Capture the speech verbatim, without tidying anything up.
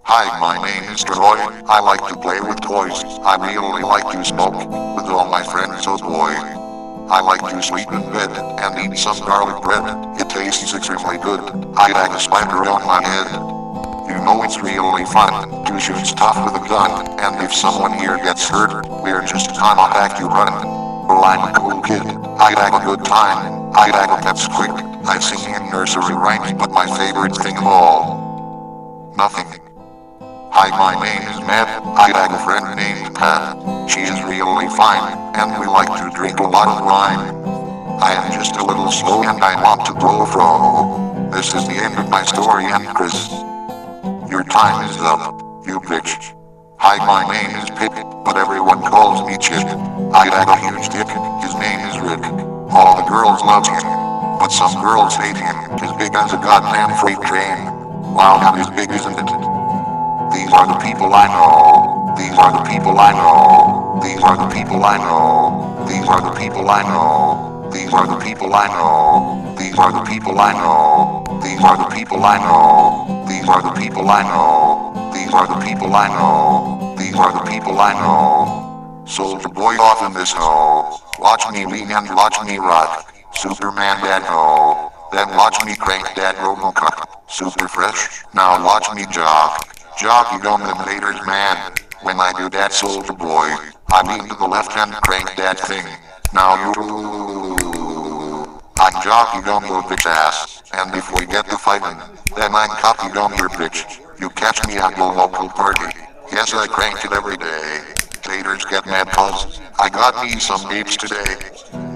Hi, my name is Troy. I like to play with toys. I really like to smoke with all my friends, oh boy. I like to sleep in bed and eat some garlic bread. It tastes extremely good. I have a spider on my head. You know it's really fun to shoot stuff with a gun, and if someone here gets hurt, we're just gonna have to run. Well, I'm a cool kid. I have a good time. I have a pet squeak. I sing in nursery rhymes, but my favorite thing of all, nothing. Hi, my name is Matt. I have a friend named Pat. She is really fine, and we like to drink a lot of wine. I am just a little slow and I want to blow a fro. This is the end of my story, and Chris, your time is up, you bitch. Hi, my name is Pip, but everyone calls me Chip. I have a huge dick, his name is Rick. All the girls love him, but some girls hate him. As big as a goddamn freight train. Wow, how is big, isn't it? These are the people I know. These are the people I know. These are the people I know. These are the people I know. These are the people I know. These are the people I know. These are the people I know. These are the people I know. These are the people I know. These are the people I know. Soldier boy off in this hole. Watch me lean and watch me rock. Superman dad ho. Then watch me crank that Robocop. Super fresh. Now watch me jog. Jockey on them haters, man. When I do that, soldier boy, I lean to the left and crank that thing. Now you, I'm jockey on your bitch ass, and if we get to fighting, then I'm cocky on your bitch. You catch me at your local party. Yes, I crank it every day. Haters get mad cause I got me some babes today.